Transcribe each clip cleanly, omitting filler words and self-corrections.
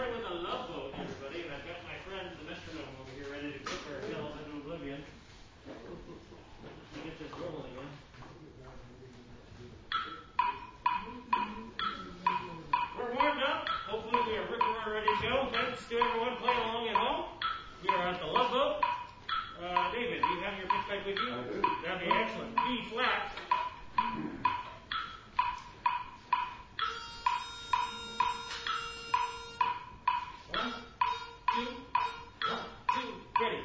starting with a love boat, everybody, and I've got my friend, the metronome over here, ready to cook our hills into oblivion. Let me get this rolling again. We're warmed up. Hopefully we are rip-roaring ready to go. Thanks to everyone playing along at home. We are at the love boat. David, do you have your pitch pipe with you? I do. That'd be excellent. B flat. One, two, ready.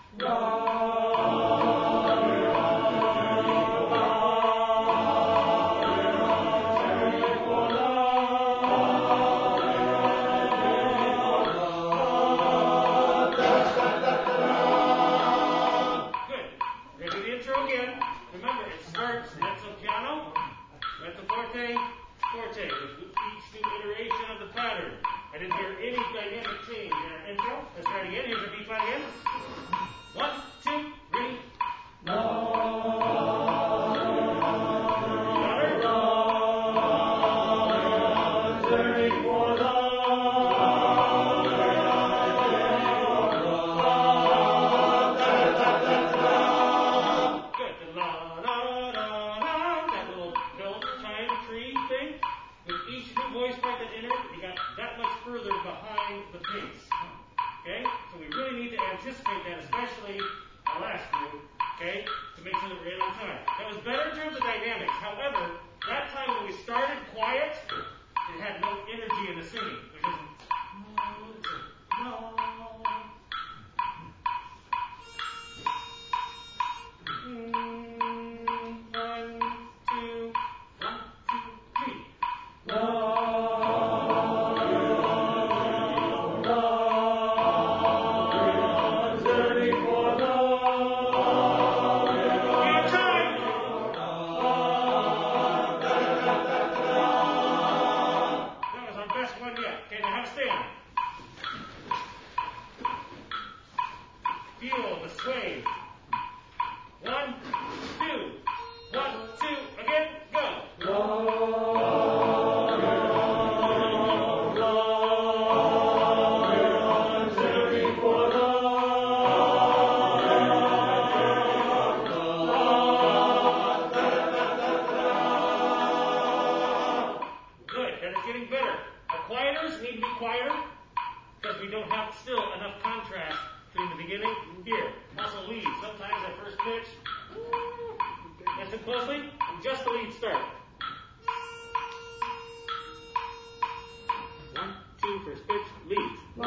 Forte with each new iteration of the pattern. I didn't hear any dynamic change in our intro. Let's try it again. Here's our B flat again. 1, 2, ready. The pace. Okay? So we really need to anticipate that, especially our last group, okay? To make sure that we're in on time. That was better in terms of dynamics. However, that time when we started quiet, it had no energy in the singing, which is no. 1, 2, 3. Feel the sway. 1, 2, 1, 2, again, go. Good, that is getting better. The quieters need to be quieter because we don't have still enough contrast between the beginning here. Also lead. Sometimes that first pitch, listen closely, and just the lead start. 1, 2, first pitch, lead.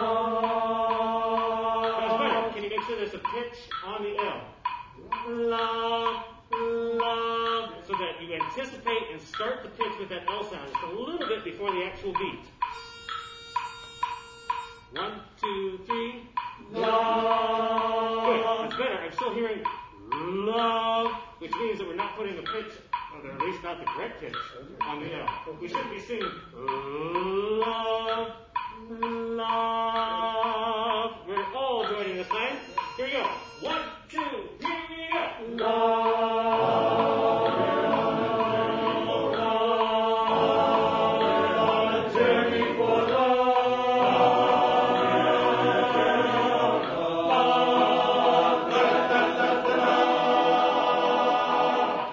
That's better. Can you make sure there's a pitch on the L? Love, love. So that you anticipate and start the pitch with that L sound just a little bit before the actual beat. 1, 2, 3. Love. Good. That's better. I'm still hearing love, which means that we're not putting a pitch, or at least not the correct pitch, on the L. We should be singing love, love. We're all joining this time. Here we go. 1, 2, here we go. Love.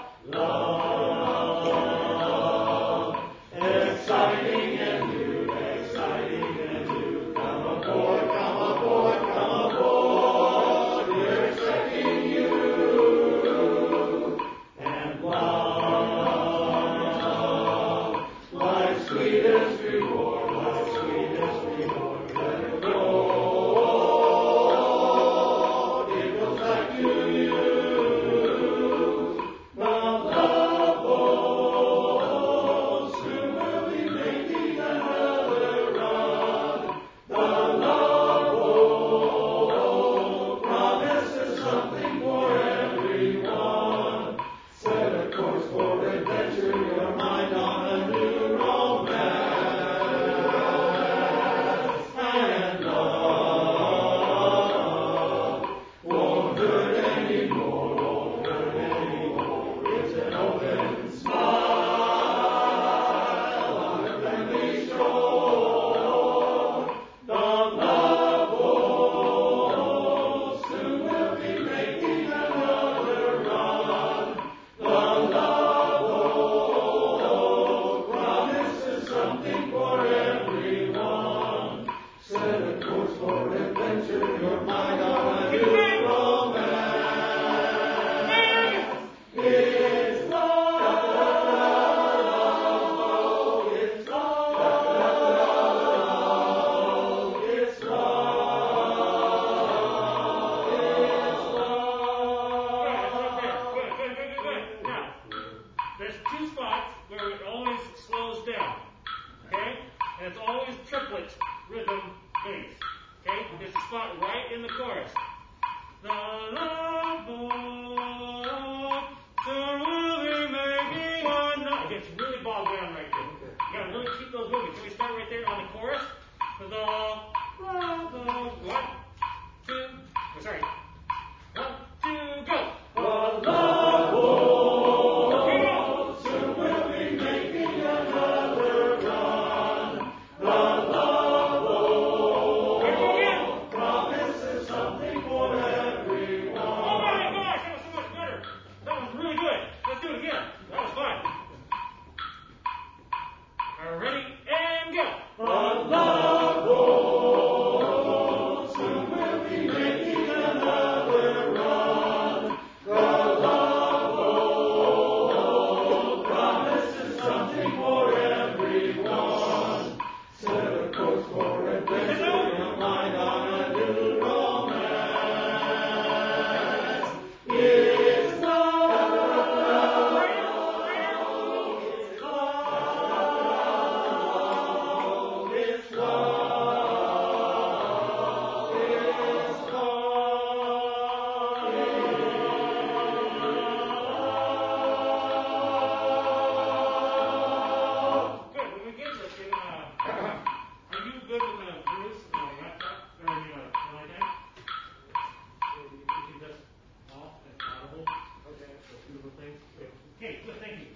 Exciting and new. triplet rhythm bass. Okay? It's a spot right in the chorus. The love boat, really making one night. It gets really bogged down right there. You gotta really keep those moving. Can we start right there on the chorus? The love boat. 1, 2, sorry. 1, 2, go. The love boat, soon we'll be making another run. The love boat, promises something for everyone. Oh my gosh, that was so much better. That was really good. Let's do it again. That was fun. Are you ready? And go. The love boat, soon we'll be making another run. The love boat promises something for everyone. Set a course for adventure, your mind on a new romance. It's love, it's love, it's love, it's love. Good. When we get this thing, are you good with Bruce and the laptop? Or you like that? You can just off and audible. Okay. So beautiful things. Okay, good. Thank you.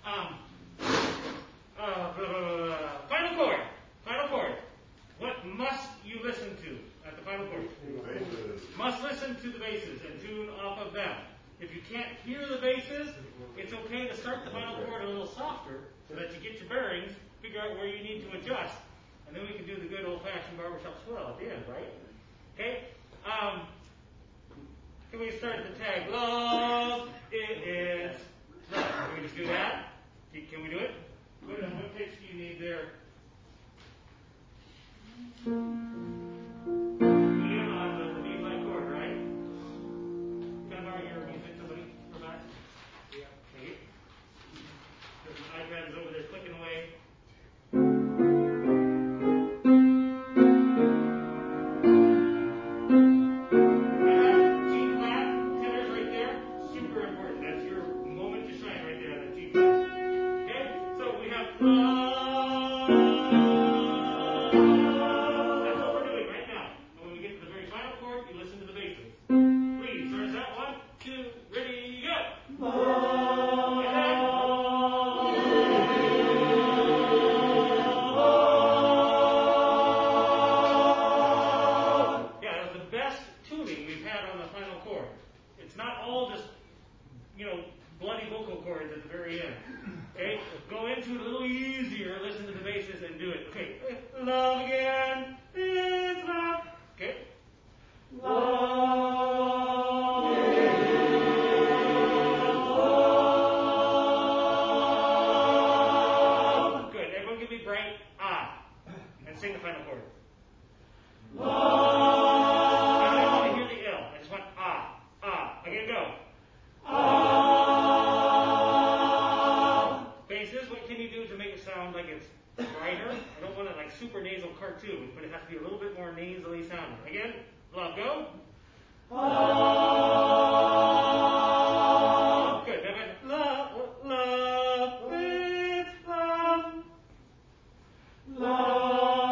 Final chord. Final chord. What must you listen to at the final chord? Must listen to the basses and tune off of them. If you can't hear the basses, it's okay to start the final chord a little softer so that you get your bearings, figure out where you need to adjust, and then we can do the good old-fashioned barbershop swell at the end, right? Okay? Can we start the tag? Love, it is love. Can we just do that? Can we do it? What pitch do you need there? Again on the B flat chord, right? Can I borrow your music, somebody, for that? Yeah. Thank you. The iPad is over there clicking away. G flat, tenors right there, super important. That's your moment to shine right there on that G flat. Okay? So we have that's what we're doing right now. And when we get to the very final chord, you listen to the basses. Please, start us out. 1, 2, ready, go. Yeah, that was the best tuning we've had on the final chord. It's not all just, bloody vocal chords at the very end. Okay? Go into it a little easier, listen to the basses, and do it. Okay. Love again. It's love. Okay? Love is love. Good. Everyone give me bright ah. And sing the final chord. Love. I don't want to hear the L. I just want ah. Ah. Again, go. Basses, what can you do to make it sound like it's brighter? I don't want it like super nasal cartoon, but it has to be a little bit more nasally sounding. Again, love, go. Good. Love, love, it's love. Love.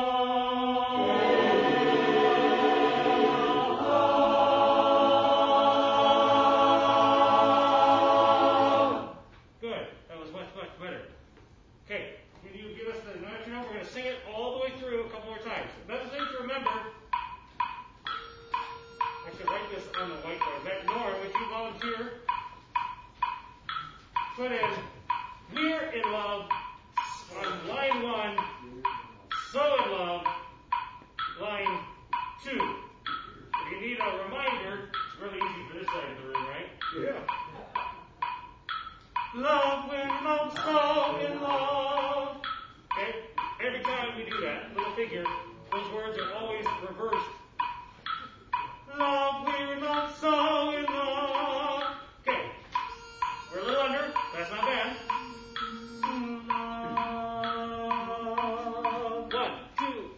Good. That was much, much better. Okay. Can you give us the metronome? We're going to sing it all the way through a couple more times. Another thing to remember, I should write this on the whiteboard. That Norm, would you volunteer? Put in, we're in love on line 1, so in love, line 2. If you need a reminder, it's really easy for this side of the room, right? Yeah. Love, we're in love, so in love. Okay? Every time we do that little figure, those words are always reversed. Love, we're in love, so in love. Okay. We're a little under. That's not bad. Love. 1, 2,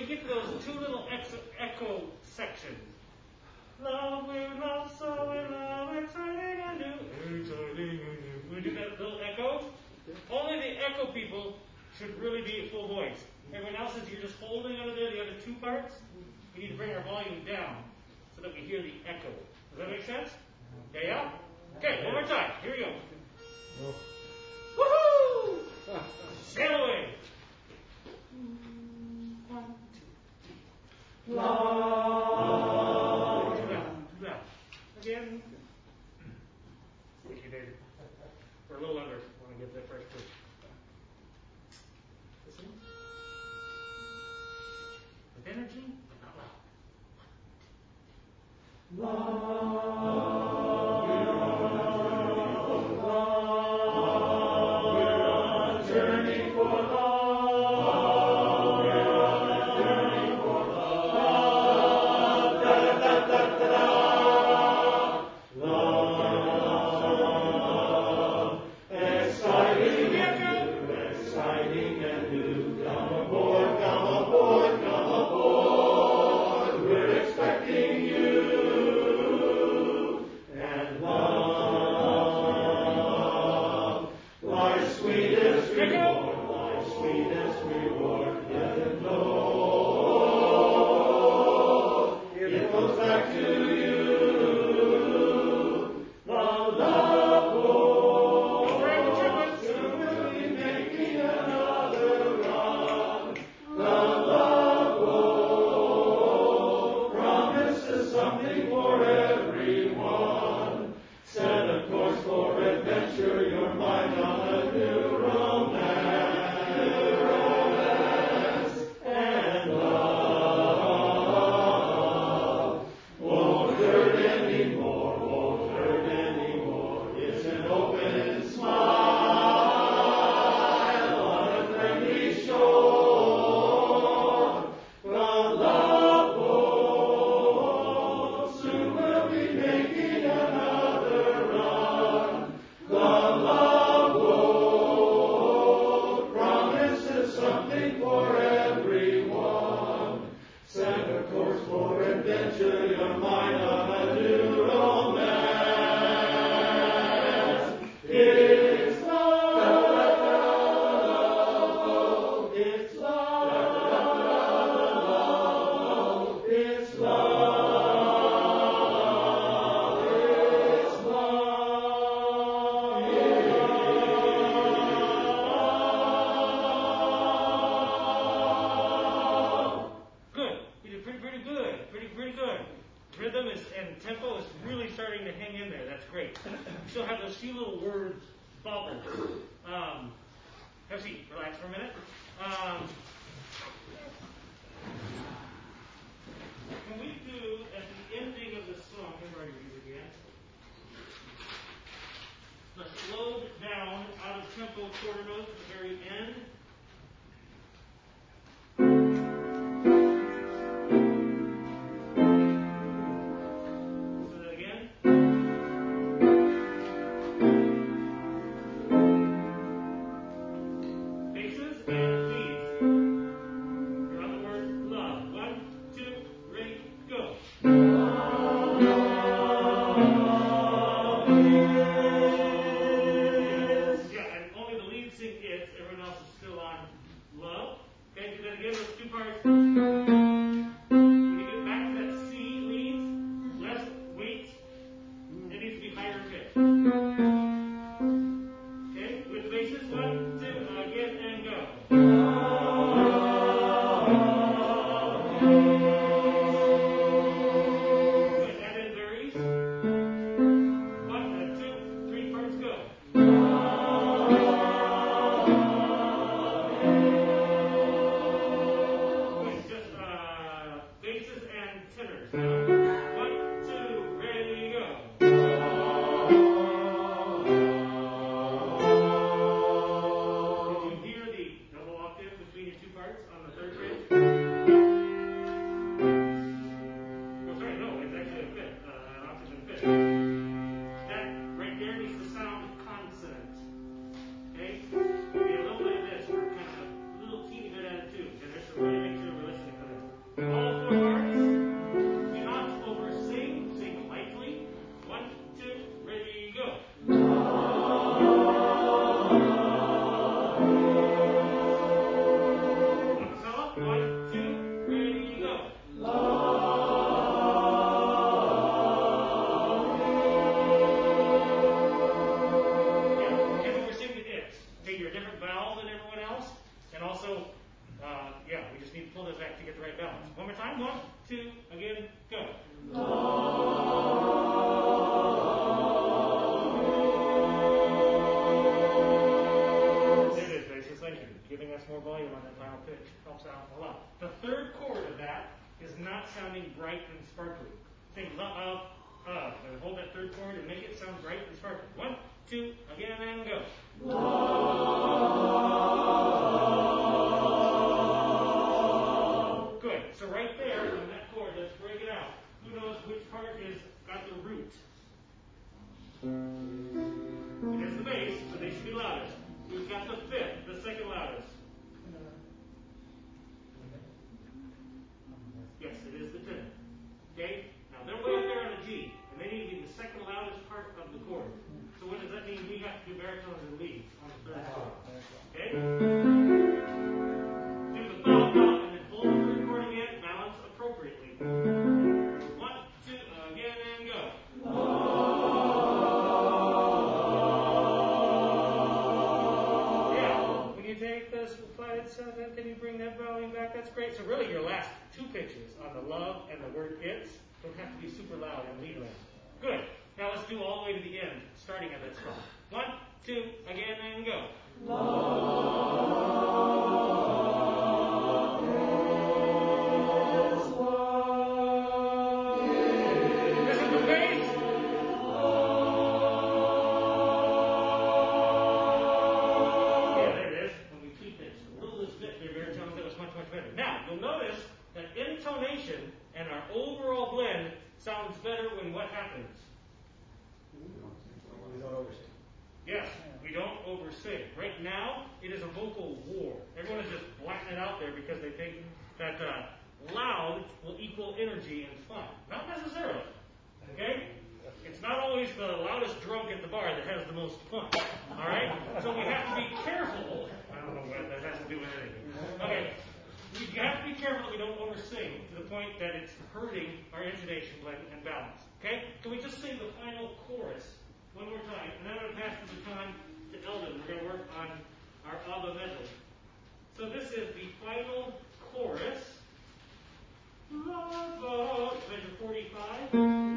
get to those two little echo sections. Love, we love, so in love, exciting and new, exciting and new. When we do that little echo, only the echo people should really be at full voice. Everyone else, since you're just holding under there the other two parts, we need to bring our volume down so that we hear the echo. Does that make sense? Yeah? Okay, one more time. Here we go. Woohoo! Sail away. 1, 2, 3. Love. Too loud. Again. Thank you, David. We're a little under. I want to get that fresh too. Listen. With energy, but not loud. Love. We're on a journey for love. We're on a journey for love. Da da da da da da. Love. Exciting and new. Come aboard, come aboard, come aboard. We're expecting you. And love, life's sweetest reward, let it know. It goes back to you. The love boat, soon we'll be making another run. The love boat promises something for everyone. Set a course for adventure, your mind on a new romance. And love won't hurt anymore, won't hurt anymore. It's an open smile on a friendly shore. The love boat, soon we'll be making another run. The love boat promises something for everyone. Set a course for adventure, your mind on a new romance. It's love. It's love. It's love. It's love. Good. You did pretty good. Pretty good. Rhythm is and tempo is really starting to hang in there. That's great. You still have those few little words bubbles. Have a seat. Relax for a minute. Can we do at the ending of the song? Here are you again. The slowed down, out of tempo quarter notes at the very end. Do that again. Basses and leads. pull those back to get the right balance. One more time. 1, 2, again, go. There it is, basis. Thank you. Giving us more volume on that final pitch helps out a lot. The third chord of that is not sounding bright and sparkly. Think and hold that third chord and make it sound bright and sparkly. 1, 2, again, and go. Good. So right there on that chord, let's break it out. Who knows which part is got the root? It is the bass, but they should be loudest. Who's got the fifth, the second loudest? Yes, it is the tenth. Okay? Now they're way up there on the G, and they need to be the second loudest part of the chord. So what does that mean? We have to do baritones and leads on the third chord. Okay? Do the bow, and then hold the third chord again, balance appropriately. 1, 2, again, and go. Yeah, when you take this flatted seventh and you bring that volume back, that's great. So really your last two pitches on the love and the word it's don't have to be super loud and lead land. Good. Now let's do all the way to the end, starting at that spot. 1, 2, again, and go. This is the bass. Yeah, there it is. When we tweak this a little bit, their baritones, that was much, much better. Now, you'll notice that intonation and our overall blend sounds better when what happens? We don't oversing. Yes, we don't oversing. Right now, it is a vocal war. Everyone is just blacking it out there because they think that loud will equal energy and fun. Not necessarily. Okay? It's not always the loudest drunk at the bar that has the most fun. All right? So we have to be careful. I don't know what that has to do with anything. Okay. We have to be careful that we don't oversing to the point that it's hurting our intonation, blend, and balance. Okay? Can we just sing the final chorus one more time? And then I'm going to pass the baton to Eldon. We're going to work on our ABBA medley. So this is the final chorus. Measure 45.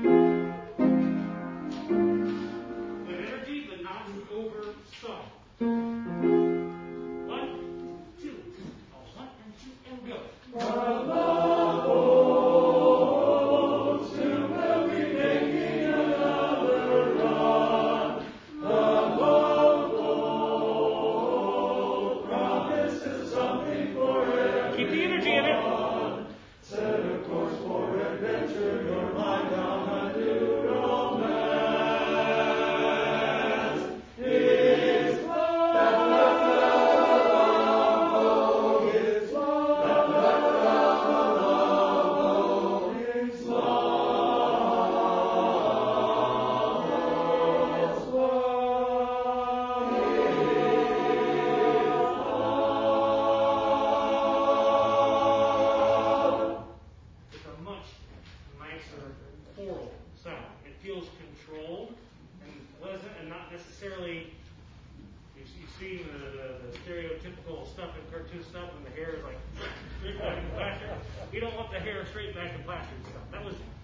With energy, but not oversung. 1, 2. 1 and 2 and go. Keep the energy in it. Set a course for adventure, your mind down a new romance. It's love, it's love, it's choral sound. It feels controlled and pleasant and not necessarily, you see the stereotypical stuff in cartoon stuff when the hair is like straight back and plastered. We don't want the hair straight back and plastered stuff. That was